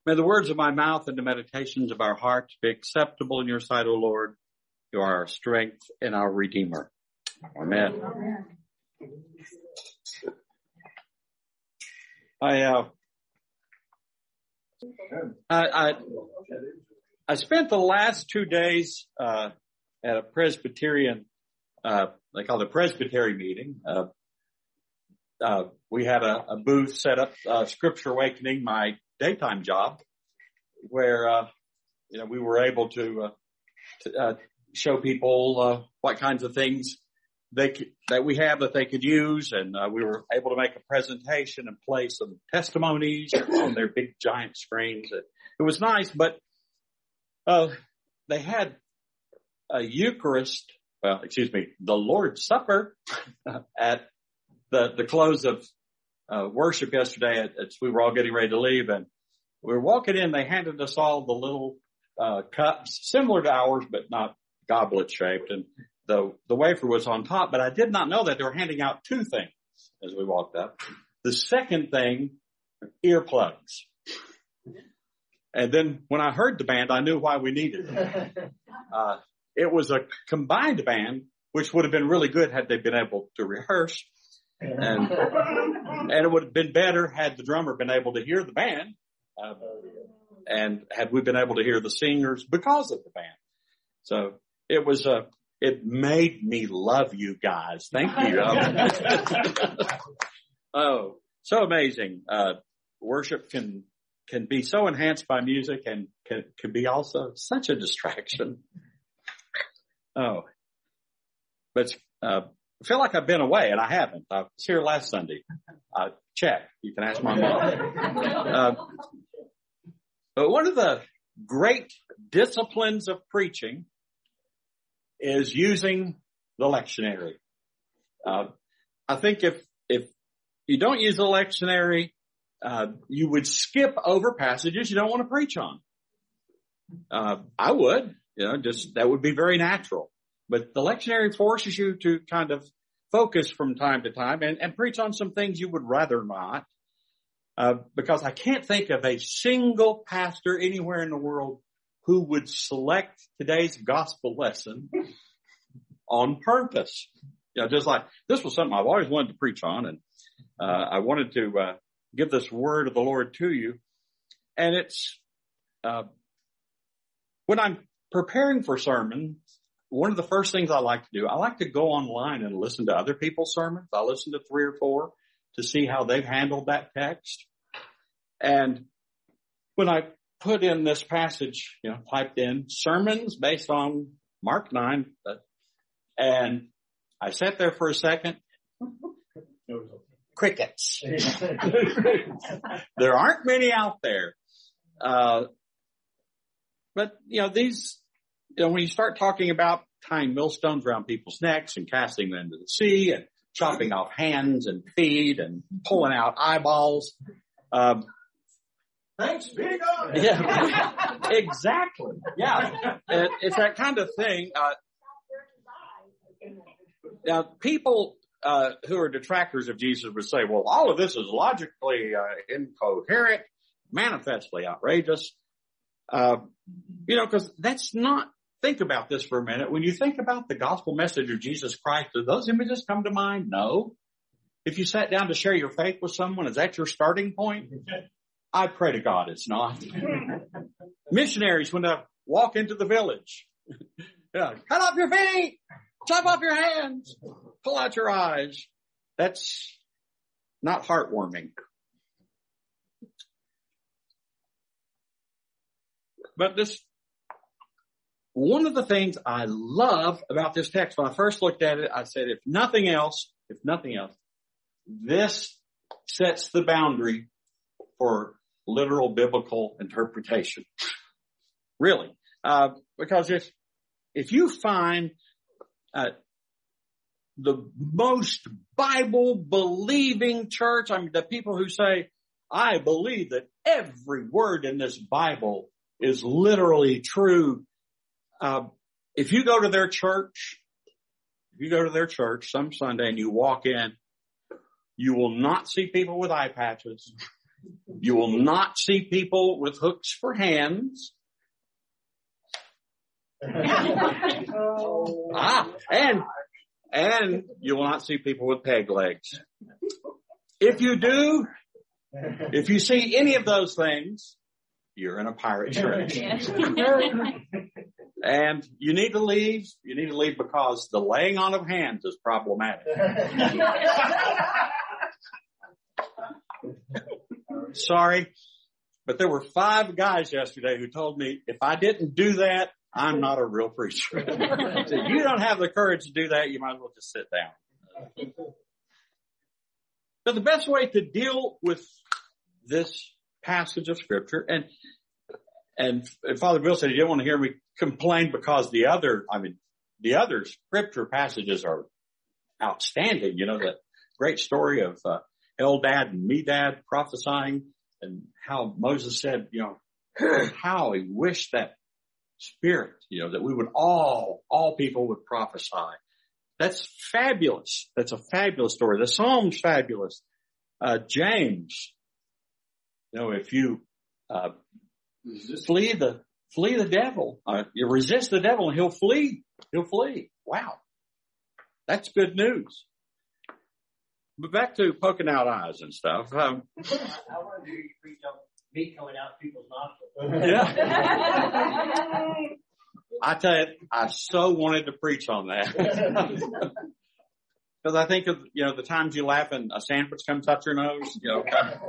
May the words of my mouth and the meditations of our hearts be acceptable in your sight, O Lord. You are our strength and our Redeemer. Amen. I spent the last 2 days at a Presbyterian, they call it a Presbytery meeting. We had a booth set up, Scripture Awakening, my daytime job, where we were able to show people what kinds of things that we have that they could use, and we were able to make a presentation and play some testimonies on their big giant screens. It was nice, but they had a Eucharist, the Lord's Supper at the close of worship yesterday as we were all getting ready to leave, and we were walking in. They handed us all the little cups similar to ours, but not goblet shaped, and the wafer was on top. But I did not know that they were handing out 2 things as we walked up. The second thing, earplugs. And then when I heard the band, I knew why we needed them. It was a combined band, which would have been really good had they been able to rehearse. And it would have been better had the drummer been able to hear the band, and had we been able to hear the singers because of the band. So it made me love you guys. Thank you. Oh, so amazing. Worship can be so enhanced by music and can be also such a distraction. Oh, but I feel like I've been away, and I haven't. I was here last Sunday. Check. You can ask my mom. But one of the great disciplines of preaching is using the lectionary. I think if you don't use the lectionary, you would skip over passages you don't want to preach on. I would, that would be very natural. But the lectionary forces you to kind of focus from time to time and preach on some things you would rather not. Because I can't think of a single pastor anywhere in the world who would select today's gospel lesson on purpose. Just like this was something I've always wanted to preach on, and I wanted to give this word of the Lord to you. And it's when I'm preparing for sermons, one of the first things I like to do, I like to go online and listen to other people's sermons. I listen to 3 or 4 to see how they've handled that text. And when I put in this passage, typed in sermons based on Mark 9, and I sat there for a second. Crickets. There aren't many out there. But, these, when you start talking about tying millstones around people's necks and casting them into the sea and chopping off hands and feet and pulling out eyeballs. Thanks be to God. Yeah, exactly. Yeah. It's that kind of thing. Now, people who are detractors of Jesus would say, well, all of this is logically incoherent, manifestly outrageous. Because that's not, think about this for a minute. When you think about the gospel message of Jesus Christ, do those images come to mind? No. If you sat down to share your faith with someone, is that your starting point? I pray to God it's not. Missionaries, when they walk into the village, cut off your feet, chop off your hands, pull out your eyes. That's not heartwarming. But one of the things I love about this text, when I first looked at it, I said, if nothing else, this sets the boundary for literal biblical interpretation. Really. Because if you find the most Bible-believing church, the people who say, I believe that every word in this Bible is literally true. If you go to their church some Sunday and you walk in, you will not see people with eye patches. You will not see people with hooks for hands. And you will not see people with peg legs. If you do, if you see any of those things, you're in a pirate church. And you need to leave. You need to leave because the laying on of hands is problematic. Sorry, but there were 5 guys yesterday who told me if I didn't do that, I'm not a real preacher. So you don't have the courage to do that, you might as well just sit down. But the best way to deal with this passage of Scripture, and Father Bill said he didn't want to hear me complain because the other Scripture passages are outstanding. You know, that great story of Eldad and Medad prophesying, and how Moses said, you know, how he wished that Spirit, you know, that we would all people would prophesy. That's fabulous. That's a fabulous story. The Psalm's fabulous. James, you know, if you flee the devil, you resist the devil and he'll flee. Wow. That's good news. But back to poking out eyes and stuff. I want to hear you preach on meat coming out people's nostrils. Yeah. I tell you, I so wanted to preach on that. Because I think of, you know, the times you laugh and a sandwich comes out your nose, you know.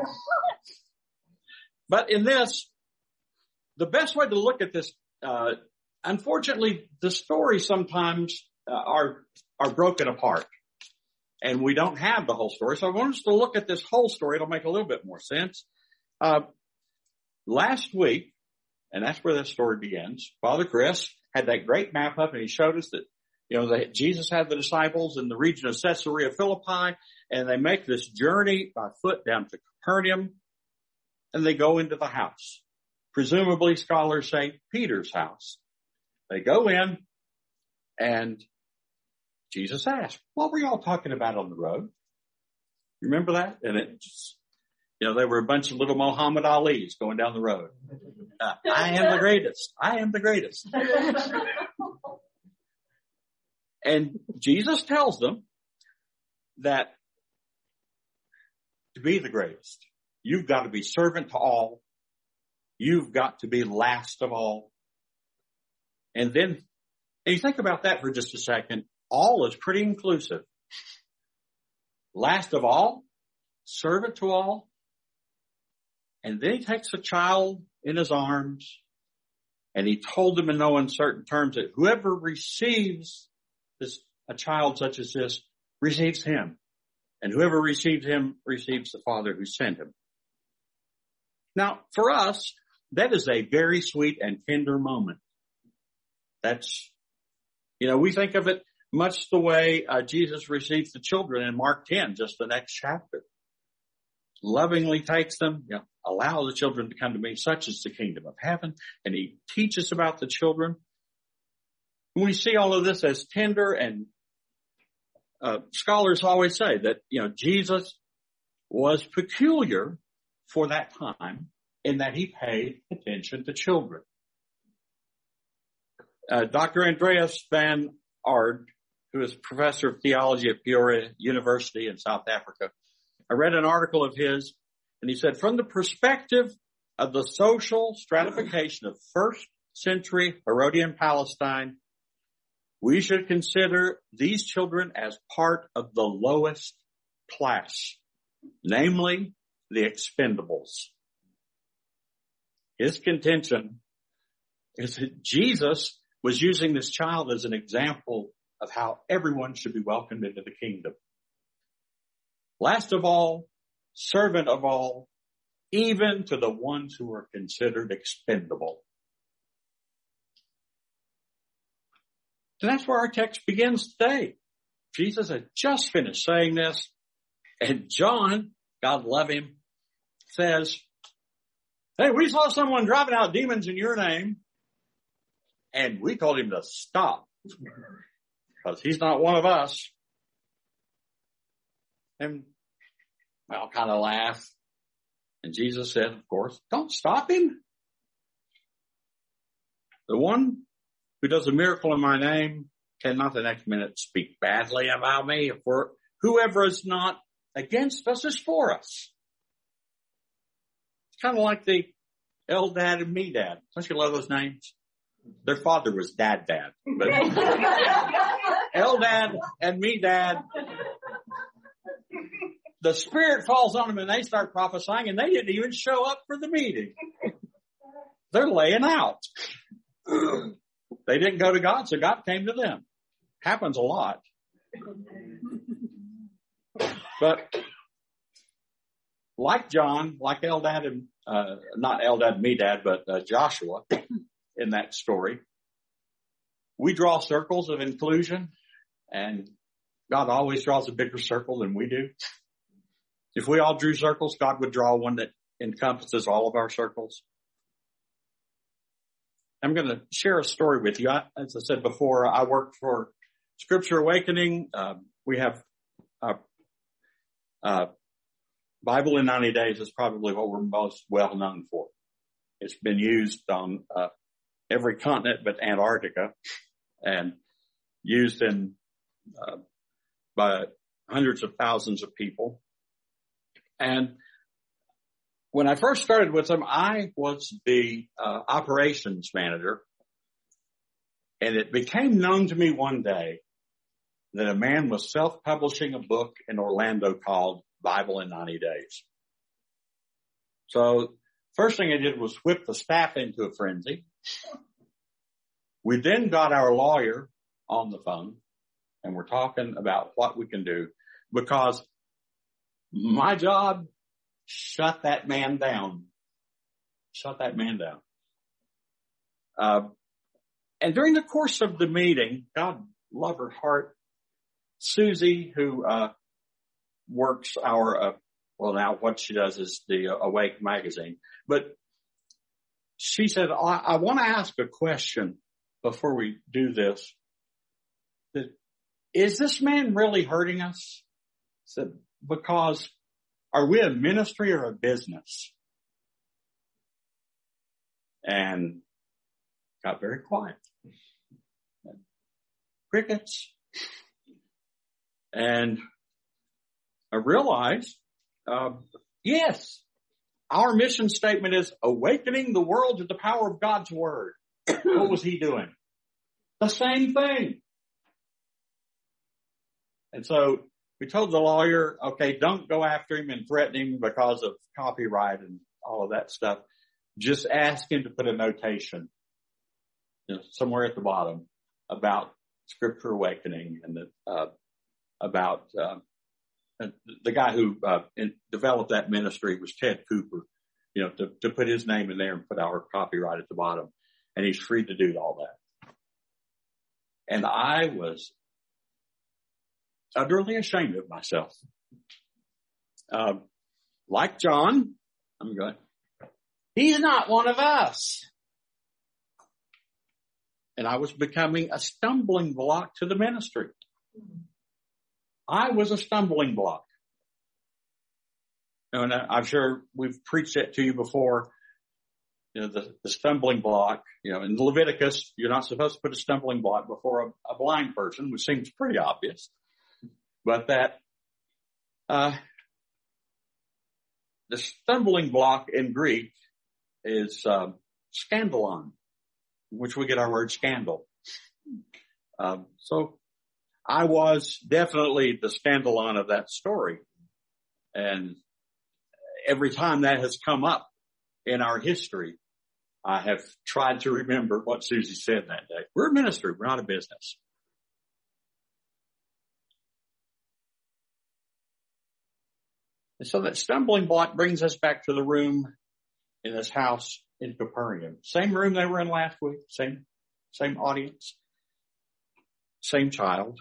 But in this, the best way to look at this, unfortunately, the stories sometimes are broken apart. And we don't have the whole story. So I want us to look at this whole story. It'll make a little bit more sense. Last week, and that's where this story begins, Father Chris had that great map up and he showed us that, you know, that Jesus had the disciples in the region of Caesarea Philippi, and they make this journey by foot down to Capernaum, and they go into the house. Presumably, scholars say Peter's house. They go in, and Jesus asked, what were y'all talking about on the road? You remember that? And it just, you know, there were a bunch of little Muhammad Alis going down the road. I am the greatest. I am the greatest. And Jesus tells them that to be the greatest, you've got to be servant to all. You've got to be last of all. And then, and you think about that for just a second. All is pretty inclusive. Last of all, servant to all. And then he takes a child in his arms, and he told them in no uncertain terms that whoever receives a child such as this receives him. And whoever receives him receives the Father who sent him. Now, for us, that is a very sweet and tender moment. That's, you know, we think of it much the way Jesus receives the children in Mark 10, just the next chapter. Lovingly takes them, you know, allow the children to come to me, such is the kingdom of heaven. And he teaches about the children. We see all of this as tender, and scholars always say that, you know, Jesus was peculiar for that time in that he paid attention to children. Dr. Andreas van Ard, who is professor of theology at Peoria University in South Africa, I read an article of his, and he said, from the perspective of the social stratification of first century Herodian Palestine, we should consider these children as part of the lowest class, namely the expendables. His contention is that Jesus was using this child as an example of how everyone should be welcomed into the kingdom. Last of all, servant of all, even to the ones who are considered expendable. And that's where our text begins today. Jesus had just finished saying this, and John, God love him, says, hey, we saw someone driving out demons in your name, and we told him to stop, because he's not one of us. And I'll kind of laugh And Jesus said, of course, don't stop him. The one who does a miracle in my name cannot the next minute speak badly about me. Whoever is not against us is for us. It's kind of like the Eldad and Medad. Don't you love those names? Their father was Dad, but Eldad and Medad, the Spirit falls on them and they start prophesying, and they didn't even show up for the meeting. They're laying out. They didn't go to God, so God came to them. Happens a lot. But like John, like Eldad and, not Eldad and Medad, but Joshua in that story, we draw circles of inclusion, and God always draws a bigger circle than we do. If we all drew circles, God would draw one that encompasses all of our circles. I'm going to share a story with you. As I said before, I work for Scripture Awakening. We have Bible in 90 Days is probably what we're most well known for. It's been used on every continent but Antarctica, and used in by hundreds of thousands of people. And when I first started with them, I was the operations manager, and it became known to me one day that a man was self-publishing a book in Orlando called Bible in 90 Days. So first thing I did was whip the staff into a frenzy. We then got our lawyer on the phone, and we're talking about what we can do, because my job, shut that man down. Shut that man down. And during the course of the meeting, God love her heart, Susie, who works our, well, now what she does is the Awake magazine, but she said, I want to ask a question before we do this. Is this man really hurting us? I said, because are we a ministry or a business? And got very quiet. Crickets. And I realized, yes, our mission statement is awakening the world to the power of God's word. What was he doing? The same thing. And so we told the lawyer, okay, don't go after him and threaten him because of copyright and all of that stuff. Just ask him to put a notation, somewhere at the bottom about Scripture Awakening, and about the guy who developed that ministry was Ted Cooper, to put his name in there and put our copyright at the bottom. And he's free to do all that. And I was utterly ashamed of myself. Like John, I'm going, he's not one of us. And I was becoming a stumbling block to the ministry. I was a stumbling block. And I'm sure we've preached that to you before. The stumbling block, in Leviticus, you're not supposed to put a stumbling block before a blind person, which seems pretty obvious. But that, the stumbling block in Greek is, scandalon, which we get our word scandal. So I was definitely the scandalon of that story. And every time that has come up in our history, I have tried to remember what Susie said that day. We're a ministry. We're not a business. And so that stumbling block brings us back to the room in this house in Capernaum. Same room they were in last week. Same audience. Same child.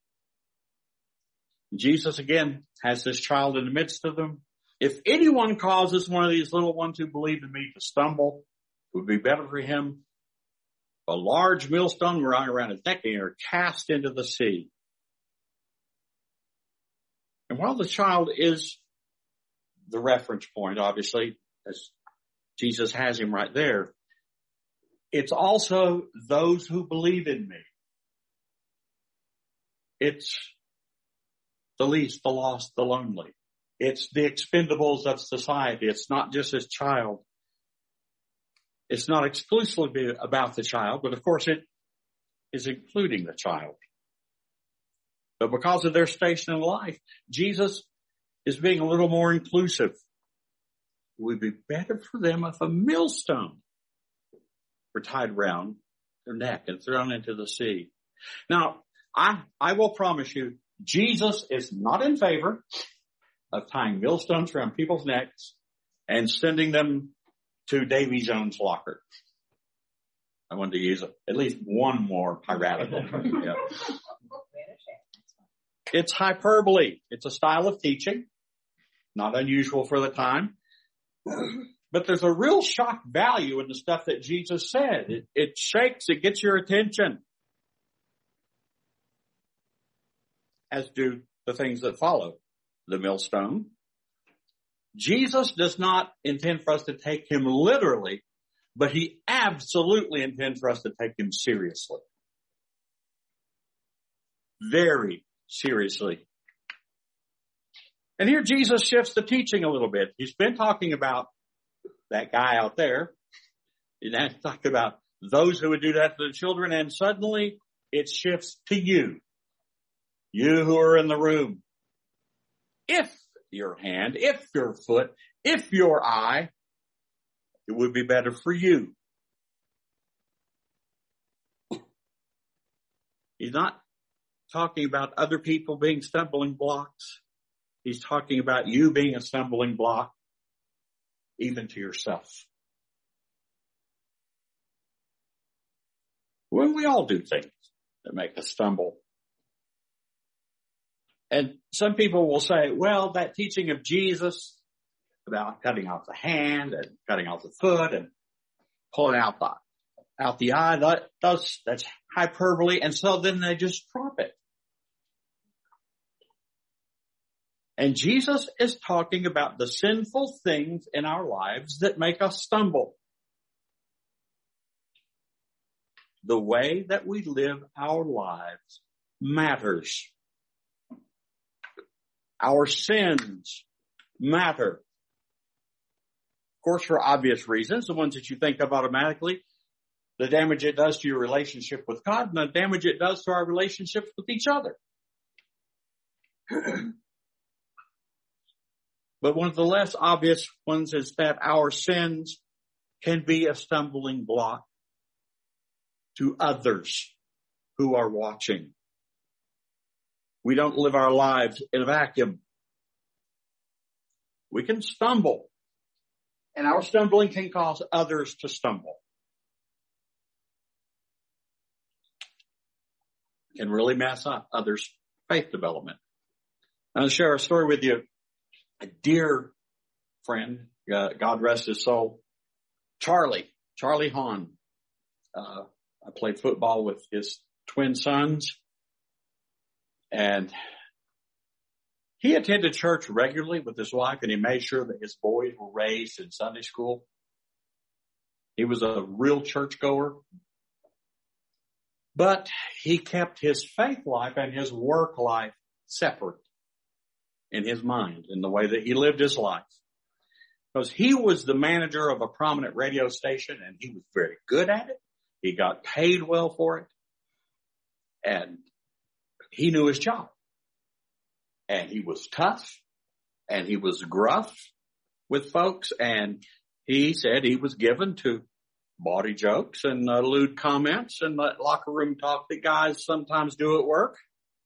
Jesus again has this child in the midst of them. If anyone causes one of these little ones who believe in me to stumble, it would be better for him a large millstone around his neck and are cast into the sea. And while the child is the reference point, obviously, as Jesus has him right there. It's also those who believe in me. It's the least, the lost, the lonely. It's the expendables of society. It's not just his child. It's not exclusively about the child, but of course it is including the child. But because of their station in life, Jesus is being a little more inclusive. It would be better for them if a millstone were tied around their neck and thrown into the sea. Now, I will promise you, Jesus is not in favor of tying millstones around people's necks and sending them to Davy Jones' locker. I wanted to use at least one more piratical. Yeah. It's hyperbole. It's a style of teaching, not unusual for the time. But there's a real shock value in the stuff that Jesus said. It shakes, it gets your attention. As do the things that follow. The millstone. Jesus does not intend for us to take him literally, but he absolutely intends for us to take him seriously. Very seriously. And here Jesus shifts the teaching a little bit. He's been talking about that guy out there. He's talking about those who would do that to the children, and suddenly it shifts to you. You who are in the room. If your hand, if your foot, if your eye, it would be better for you. He's not talking about other people being stumbling blocks. He's talking about you being a stumbling block, even to yourself. When we all do things that make us stumble. And some people will say, well, that teaching of Jesus about cutting off the hand and cutting off the foot and pulling out the eye, that's hyperbole. And so then they just drop it. And Jesus is talking about the sinful things in our lives that make us stumble. The way that we live our lives matters. Our sins matter. Of course, for obvious reasons, the ones that you think of automatically, the damage it does to your relationship with God and the damage it does to our relationships with each other. But one of the less obvious ones is that our sins can be a stumbling block to others who are watching. We don't live our lives in a vacuum. We can stumble, and our stumbling can cause others to stumble. It can really mess up others' faith development. I'll share a story with you. A dear friend, God rest his soul, Charlie Hahn. I played football with his twin sons. And he attended church regularly with his wife, and he made sure that his boys were raised in Sunday school. He was a real churchgoer. But he kept his faith life and his work life separate in his mind, in the way that he lived his life. Because he was the manager of a prominent radio station, and he was very good at it. He got paid well for it. And he knew his job, and he was tough, and he was gruff with folks, and he said he was given to bawdy jokes and lewd comments and that locker room talk that guys sometimes do at work.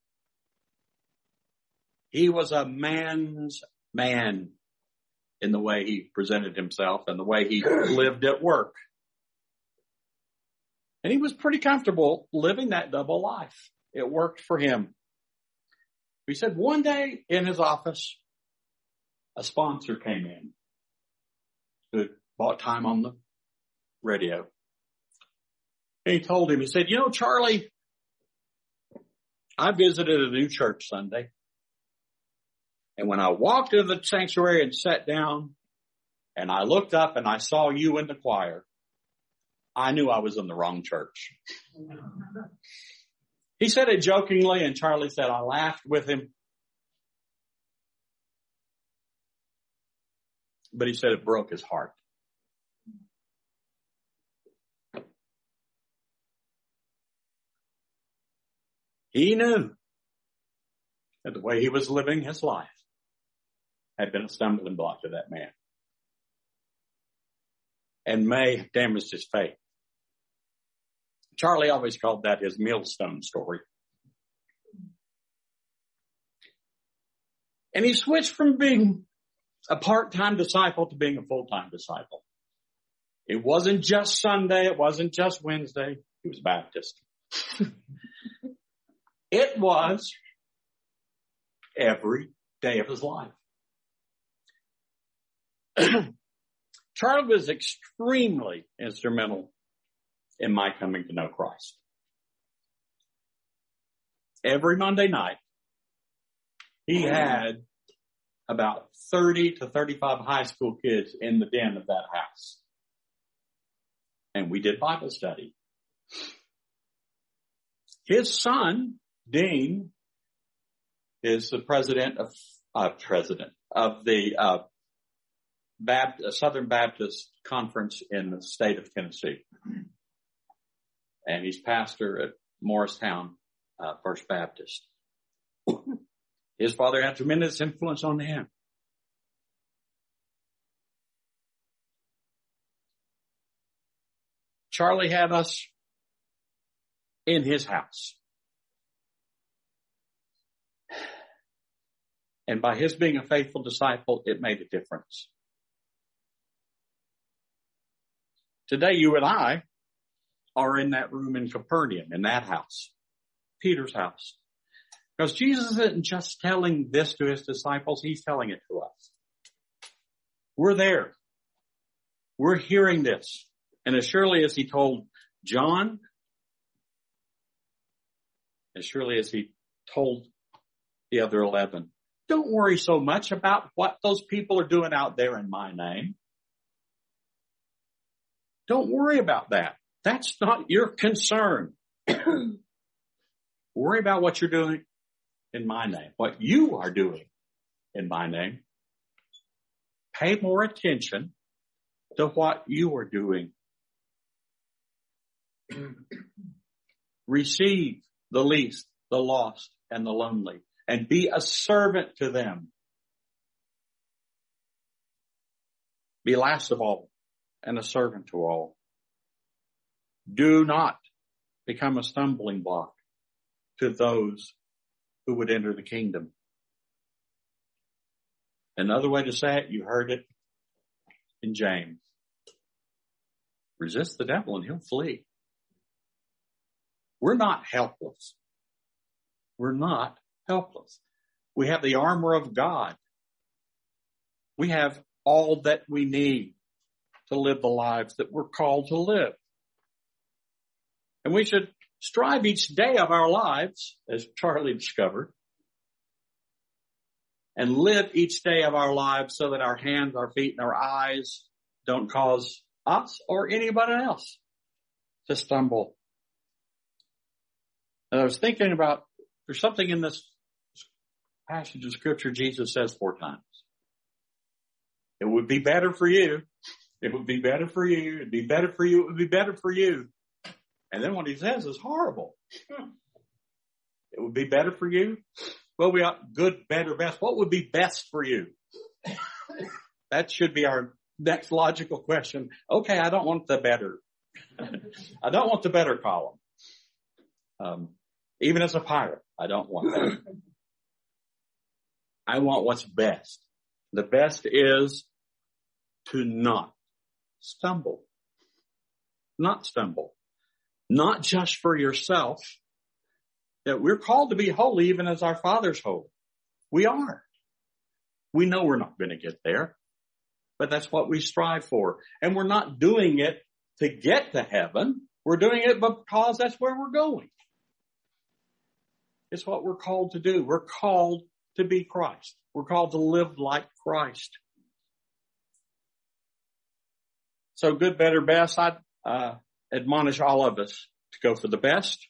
He was a man's man in the way he presented himself and the way he lived at work. And he was pretty comfortable living that double life. It worked for him. He said one day in his office, a sponsor came in who bought time on the radio. And he told him, he said, Charlie, I visited a new church Sunday. And when I walked into the sanctuary and sat down, and I looked up and I saw you in the choir, I knew I was in the wrong church. He said it jokingly, and Charlie said I laughed with him. But he said it broke his heart. He knew that the way he was living his life had been a stumbling block to that man, and may damaged his faith. Charlie always called that his millstone story. And he switched from being a part-time disciple to being a full-time disciple. It wasn't just Sunday. It wasn't just Wednesday. He was Baptist. It was every day of his life. Charlie was extremely instrumental in my coming to know Christ. Every Monday night, he had about 30 to 35 high school kids in the den of that house. And we did Bible study. His son, Dean, is the president of the Southern Baptist Conference in the state of Tennessee. And he's pastor at Morristown First Baptist. His father had tremendous influence on him. Charlie had us in his house. And by his being a faithful disciple, it made a difference. Today, you and I are in that room in Capernaum, in that house, Peter's house. Because Jesus isn't just telling this to his disciples, he's telling it to us. We're there. We're hearing this. And as surely as he told John, as surely as he told the other 11, don't worry so much about what those people are doing out there in my name. Don't worry about that. That's not your concern. Worry about what you're doing in my name, what you are doing in my name. Pay more attention to what you are doing. Receive the least, the lost, and the lonely, and be a servant to them. Be last of all and a servant to all. Do not become a stumbling block to those who would enter the kingdom. Another way to say it, you heard it in James. Resist the devil and he'll flee. We're not helpless. We're not helpless. We have the armor of God. We have all that we need to live the lives that we're called to live. And we should strive each day of our lives, as Charlie discovered, and live each day of our lives so that our hands, our feet, and our eyes don't cause us or anybody else to stumble. And I was thinking about, there's something in this passage of Scripture Jesus says 4 times. It would be better for you. It would be better for you. It'd be better for you. It would be better for you. And then what he says is horrible. It would be better for you. Well, we got good, better, best. What would be best for you? That should be our next logical question. Okay, I don't want the better. I don't want the better column. Even as a pirate, I don't want that. I want what's best. The best is to not stumble. Not stumble. Not just for yourself. That we're called to be holy even as our Father's holy. We are. We know we're not going to get there. But that's what we strive for. And we're not doing it to get to heaven. We're doing it because that's where we're going. It's what we're called to do. We're called to be Christ. We're called to live like Christ. So good, better, best. I'd admonish all of us to go for the best.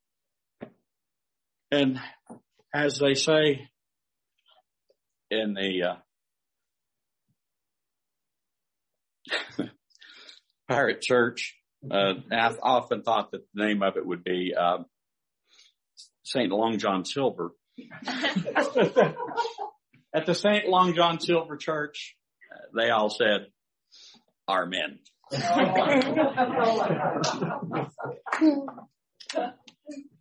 And as they say in the Pirate Church, I've often thought that the name of it would be St. Long John Silver. At the St. Long John Silver Church, they all said, Amen.